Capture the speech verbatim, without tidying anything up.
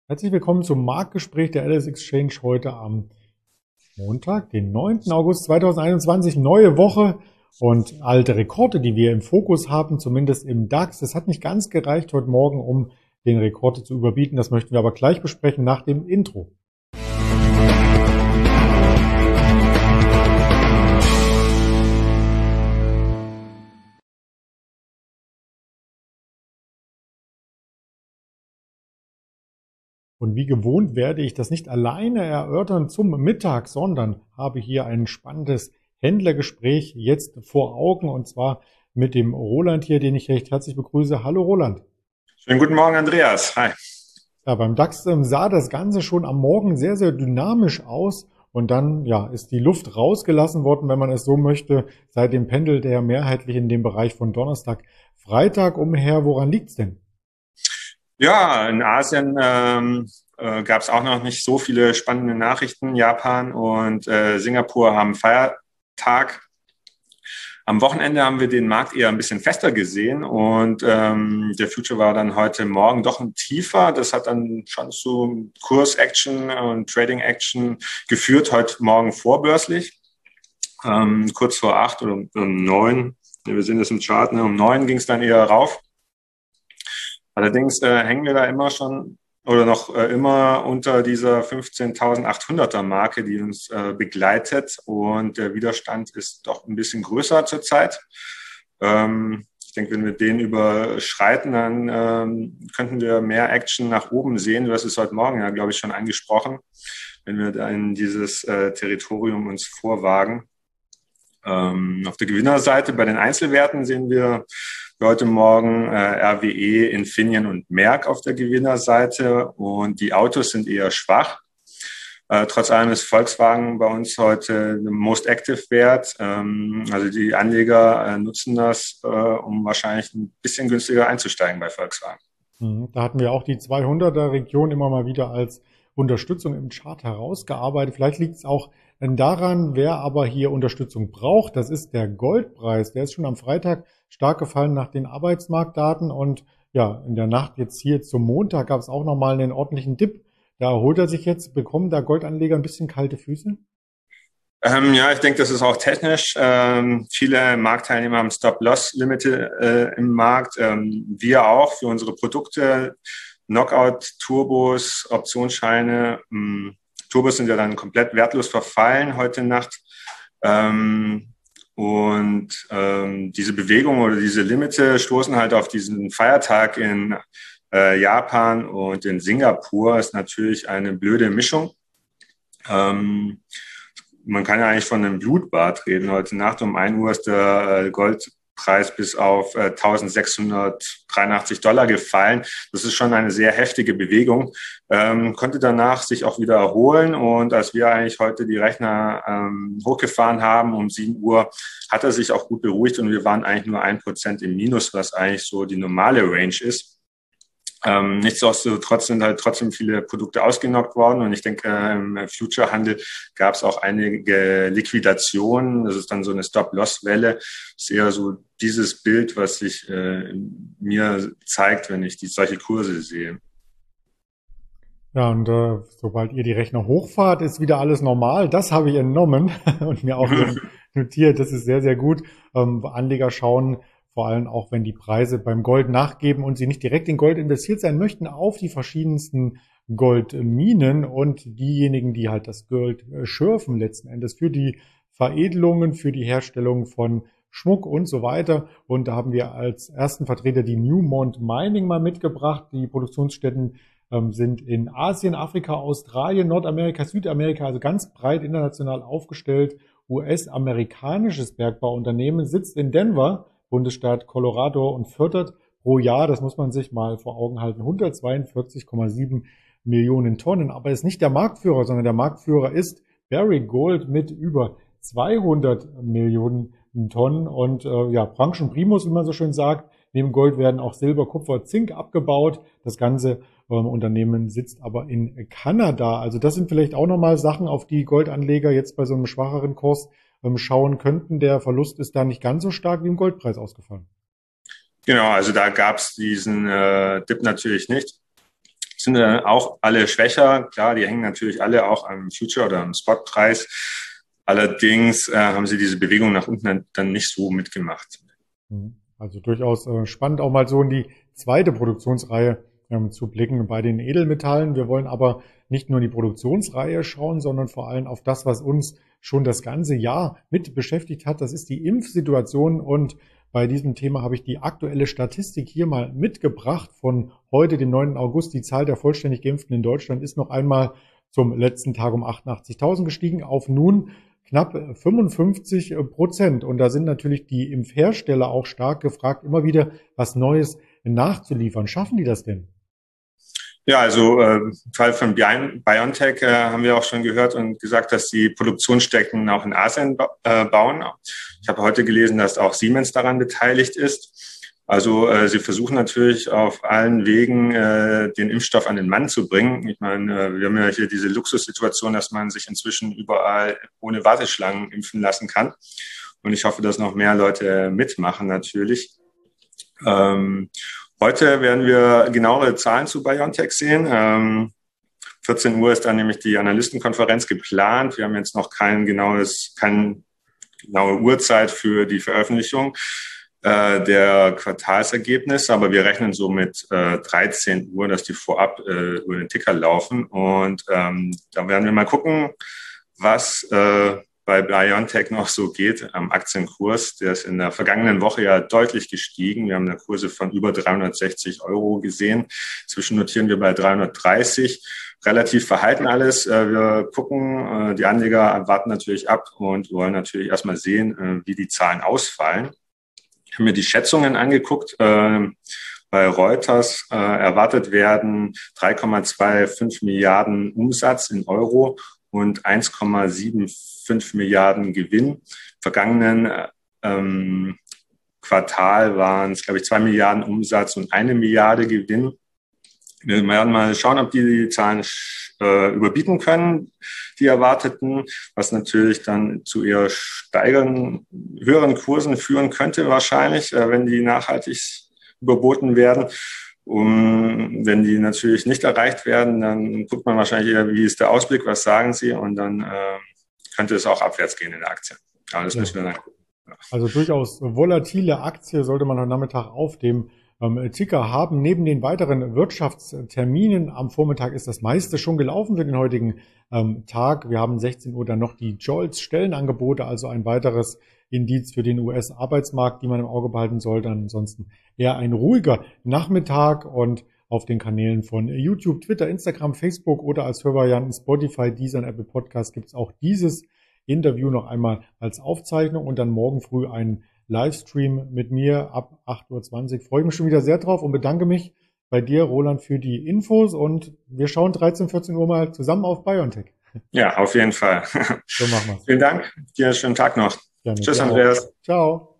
Herzlich willkommen zum Marktgespräch der L S Exchange heute am Montag, den neunten August zweitausendeinundzwanzig. Neue Woche und alte Rekorde, die wir im Fokus haben, zumindest im DAX. Das hat nicht ganz gereicht heute Morgen, um den Rekord zu überbieten. Das möchten wir aber gleich besprechen nach dem Intro. Und wie gewohnt werde ich das nicht alleine erörtern zum Mittag, sondern habe hier ein spannendes Händlergespräch jetzt vor Augen, und zwar mit dem Roland hier, den ich recht herzlich begrüße. Hallo Roland. Schönen guten Morgen, Andreas. Hi. Ja, beim DAX ähm, sah das Ganze schon am Morgen sehr, sehr dynamisch aus. Und dann, ja, ist die Luft rausgelassen worden, wenn man es so möchte. Seitdem pendelt er mehrheitlich in dem Bereich von Donnerstag, Freitag umher. Woran liegt's denn? Ja, in Asien ähm, äh, gab es auch noch nicht so viele spannende Nachrichten. Japan und äh, Singapur haben Feiertag. Am Wochenende haben wir den Markt eher ein bisschen fester gesehen und ähm, der Future war dann heute Morgen doch ein tiefer. Das hat dann schon zu Kurs-Action und Trading-Action geführt, heute Morgen vorbörslich. Ähm, kurz vor acht oder um neun, wir sehen das im Chart, ne, um neun ging es dann eher rauf. Allerdings äh, hängen wir da immer schon oder noch äh, immer unter dieser fünfzehntausendachthunderter Marke, die uns äh, begleitet, und der Widerstand ist doch ein bisschen größer zurzeit. Ähm, ich denke, wenn wir den überschreiten, dann ähm, könnten wir mehr Action nach oben sehen. Du hast es heute Morgen ja, glaube ich, schon angesprochen, wenn wir da in dieses äh, Territorium uns vorwagen. Ähm, auf der Gewinnerseite bei den Einzelwerten sehen wir heute Morgen äh, R W E, Infineon und Merck auf der Gewinnerseite, und die Autos sind eher schwach. Äh, trotz allem ist Volkswagen bei uns heute der Most Active Wert. Ähm, also die Anleger äh, nutzen das, äh, um wahrscheinlich ein bisschen günstiger einzusteigen bei Volkswagen. Mhm. Da hatten wir auch die zweihunderter Region immer mal wieder als Unterstützung im Chart herausgearbeitet. Vielleicht liegt es auch daran, wer aber hier Unterstützung braucht. Das ist der Goldpreis. Der ist schon am Freitag stark gefallen nach den Arbeitsmarktdaten, und ja, in der Nacht jetzt hier zum Montag gab es auch nochmal einen ordentlichen Dip. Da erholt er sich jetzt. Bekommen da Goldanleger ein bisschen kalte Füße? Ähm, ja, ich denke, das ist auch technisch. Ähm, viele Marktteilnehmer haben Stop-Loss-Limite äh, im Markt. Ähm, wir auch für unsere Produkte. Knockout-Turbos, Optionsscheine. Ähm, Turbos sind ja dann komplett wertlos verfallen heute Nacht. Ähm, und ähm, diese Bewegung oder diese Limite stoßen halt auf diesen Feiertag in äh, Japan und in Singapur. Ist natürlich eine blöde Mischung. Ähm, Man kann ja eigentlich von einem Blutbad reden. Heute Nacht um ein Uhr ist der Goldpreis bis auf eintausendsechshundertdreiundachtzig Dollar gefallen. Das ist schon eine sehr heftige Bewegung. Ähm, konnte danach sich auch wieder erholen. Und als wir eigentlich heute die Rechner ähm, hochgefahren haben um sieben Uhr, hat er sich auch gut beruhigt, und wir waren eigentlich nur ein Prozent im Minus, was eigentlich so die normale Range ist. Ähm, nichtsdestotrotz sind halt trotzdem viele Produkte ausgenockt worden, und ich denke, im Future-Handel gab es auch einige Liquidationen. Das ist dann so eine Stop-Loss-Welle. Das ist eher so dieses Bild, was sich äh, mir zeigt, wenn ich die solche Kurse sehe. Ja, und äh, sobald ihr die Rechner hochfahrt, ist wieder alles normal. Das habe ich entnommen und mir auch hier notiert. Das ist sehr, sehr gut. Ähm, Anleger schauen vor allem auch, wenn die Preise beim Gold nachgeben und sie nicht direkt in Gold investiert sein möchten, auf die verschiedensten Goldminen und diejenigen, die halt das Gold äh, schürfen letzten Endes für die Veredelungen, für die Herstellung von Schmuck und so weiter. Und da haben wir als ersten Vertreter die Newmont Mining mal mitgebracht. Die Produktionsstätten ähm, sind in Asien, Afrika, Australien, Nordamerika, Südamerika, also ganz breit international aufgestellt. U S-amerikanisches Bergbauunternehmen sitzt in Denver, Bundesstaat Colorado, und fördert pro Jahr, das muss man sich mal vor Augen halten, hundertzweiundvierzig Komma sieben Millionen Tonnen. Aber ist nicht der Marktführer, sondern der Marktführer ist Barrick Gold mit über zweihundert Millionen Tonnen. Und äh, ja, Branchenprimus, wie man so schön sagt. Neben Gold werden auch Silber, Kupfer, Zink abgebaut. Das ganze ähm, Unternehmen sitzt aber in Kanada. Also das sind vielleicht auch nochmal Sachen, auf die Goldanleger jetzt bei so einem schwacheren Kurs ähm, schauen könnten. Der Verlust ist da nicht ganz so stark wie im Goldpreis ausgefallen. Genau, also da gab es diesen äh, Dip natürlich nicht. sind äh, auch alle schwächer. Klar, die hängen natürlich alle auch am Future- oder am Spotpreis. Allerdings äh, haben sie diese Bewegung nach unten dann, dann nicht so mitgemacht. Also durchaus äh, spannend, auch mal so in die zweite Produktionsreihe ähm, zu blicken bei den Edelmetallen. Wir wollen aber nicht nur in die Produktionsreihe schauen, sondern vor allem auf das, was uns schon das ganze Jahr mit beschäftigt hat. Das ist die Impfsituation, und bei diesem Thema habe ich die aktuelle Statistik hier mal mitgebracht von heute, dem neunten August. Die Zahl der vollständig Geimpften in Deutschland ist noch einmal zum letzten Tag um achtundachtzigtausend gestiegen auf nun knapp fünfundfünfzig Prozent. Und da sind natürlich die Impfhersteller auch stark gefragt, immer wieder was Neues nachzuliefern. Schaffen die das denn? Ja, also äh, im Fall von BioNTech äh, haben wir auch schon gehört und gesagt, dass die Produktionsstätten auch in Asien ba äh, bauen. Ich habe heute gelesen, dass auch Siemens daran beteiligt ist. Also äh, sie versuchen natürlich auf allen Wegen äh, den Impfstoff an den Mann zu bringen. Ich meine, äh, wir haben ja hier diese Luxussituation, dass man sich inzwischen überall ohne Warteschlangen impfen lassen kann. Und ich hoffe, dass noch mehr Leute mitmachen natürlich. Ähm, Heute werden wir genauere Zahlen zu BioNTech sehen. Ähm, vierzehn Uhr ist dann nämlich die Analystenkonferenz geplant. Wir haben jetzt noch kein genaues, keine genaue Uhrzeit für die Veröffentlichung äh, der Quartalsergebnisse, aber wir rechnen so mit äh, dreizehn Uhr, dass die vorab äh, über den Ticker laufen. Und ähm, da werden wir mal gucken, was äh, bei BioNTech noch so geht am Aktienkurs. Der ist in der vergangenen Woche ja deutlich gestiegen. Wir haben eine Kurse von über dreihundertsechzig Euro gesehen. Zwischen notieren wir bei dreihundertdreißig. Relativ verhalten alles. Wir gucken, die Anleger warten natürlich ab und wollen natürlich erstmal sehen, wie die Zahlen ausfallen. Ich habe mir die Schätzungen angeguckt. Bei Reuters erwartet werden drei Komma fünfundzwanzig Milliarden Umsatz in Euro und eins Komma fünfundsiebzig Milliarden Gewinn. Vergangenen ähm, Quartal waren es, glaube ich, zwei Milliarden Umsatz und eine Milliarde Gewinn. Wir werden mal schauen, ob die die Zahlen äh, überbieten können, die erwarteten, was natürlich dann zu eher steigeren, höheren Kursen führen könnte wahrscheinlich, äh, wenn die nachhaltig überboten werden. Um, wenn die natürlich nicht erreicht werden, dann guckt man wahrscheinlich eher, wie ist der Ausblick, was sagen sie, und dann äh, könnte es auch abwärts gehen in der Aktie. Aber das ja. müssen wir dann gucken. Ja. Also durchaus volatile Aktie sollte man heute Nachmittag auf dem ähm, Ticker haben. Neben den weiteren Wirtschaftsterminen am Vormittag ist das meiste schon gelaufen für den heutigen ähm, Tag. Wir haben sechzehn Uhr dann noch die Jolts-Stellenangebote, also ein weiteres Indiz für den U S-Arbeitsmarkt, die man im Auge behalten sollte. Ansonsten eher ein ruhiger Nachmittag, und auf den Kanälen von YouTube, Twitter, Instagram, Facebook oder als Hörvarianten Spotify, Deezer und Apple Podcast gibt es auch dieses Interview noch einmal als Aufzeichnung, und dann morgen früh ein Livestream mit mir ab acht Uhr zwanzig. Freue ich mich schon wieder sehr drauf und bedanke mich bei dir, Roland, für die Infos, und wir schauen dreizehn, vierzehn Uhr mal zusammen auf BioNTech. Ja, auf jeden Fall. So machen wir's. Vielen Dank. Dir einen schönen Tag noch. Gerne. Tschüss, Andreas. Ciao.